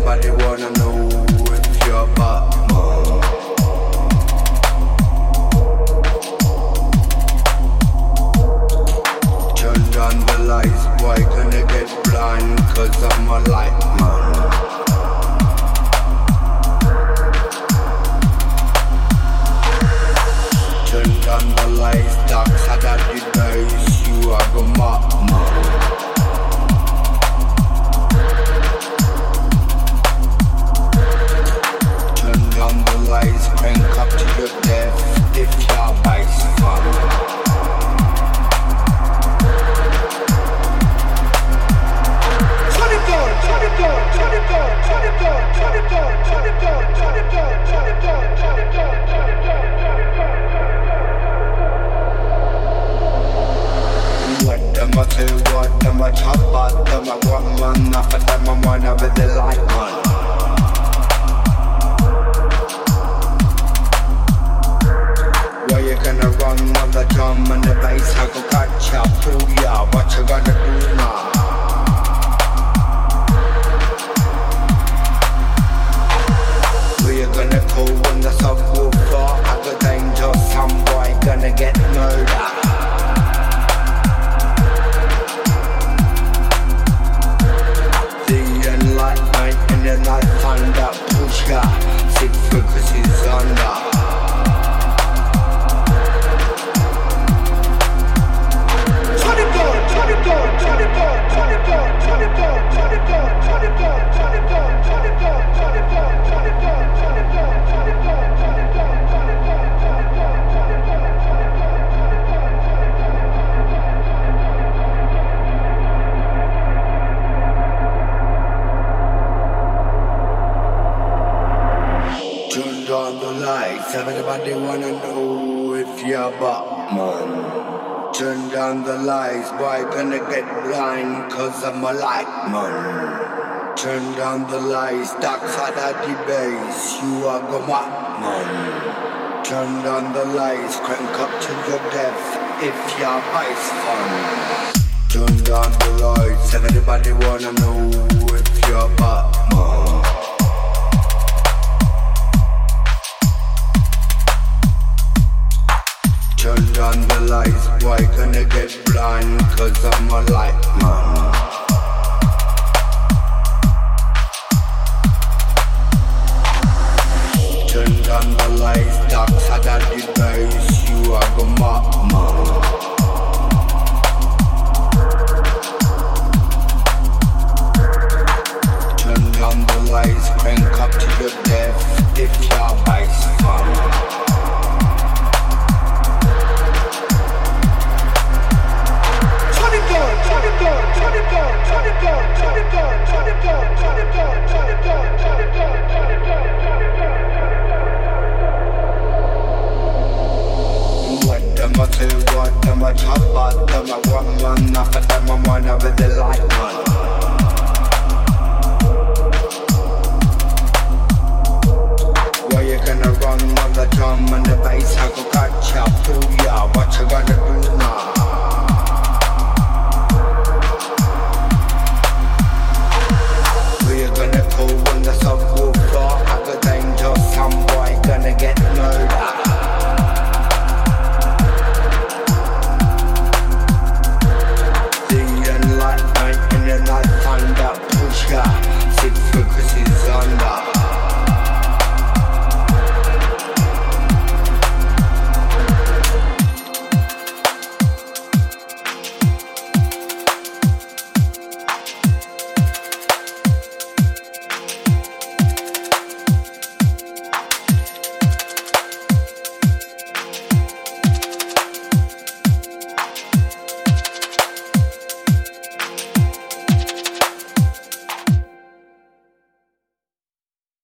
everybody wanna know if you're Batman. Turn down the lights, boy, gonna get blind, 'cause I'm a light man. Turn down the lights, dark side of the days, you are the Batman. Turn down the lights, crank up to your death, if your vice fun. Turn it down, turn it down, turn it down, turn it down, turn it down, turn it down, turn it down, turn it down, turn it down, turn it down. What them a say, what them a chop, what them a want man, half of them a wanna be the light man. Where you gonna run on the drum and the bass, I go catch ya, pull ya, what you gonna do now? Where you gonna go when the subwoofer, I go danger, some boy gonna get murdered. In the night thunder, push ya, 6 frequencies under. Turn it down, turn it down, turn it down, turn it down, turn it down, turn it down, turn it down, turn it down, turn it down, turn it down, turn it down, turn it down, turn it down, turn it down, turn it down, turn it down, turn it down, turn it down. Turn down the lights, everybody wanna know if you're Batman. Turn down the lights, boy, gonna get blind, 'cause I'm a light man. Turn down the lights, dark side of the base, you are the Batman. Turn down the lights, crank up to your death, if you're vice fun. Turn down the lights, everybody wanna know if you're Batman. Turn down the lights, boy, gonna get blind, 'cause I'm a light man. Turn down the lights, dark side of the base, you are the Batman. Turn down the lights, crank up to your death, if your vice fun. Turn it down, turn it down, turn it down, turn it down, turn it down, turn it down, turn it down, turn it down, turn it down, turn it down, turn it down. What them a say, what them a chop, what them a want man, half of them a wanna be the light man. Where you gonna run on the drum and the bass, I go catch ya, pull ya, what you gonna do now?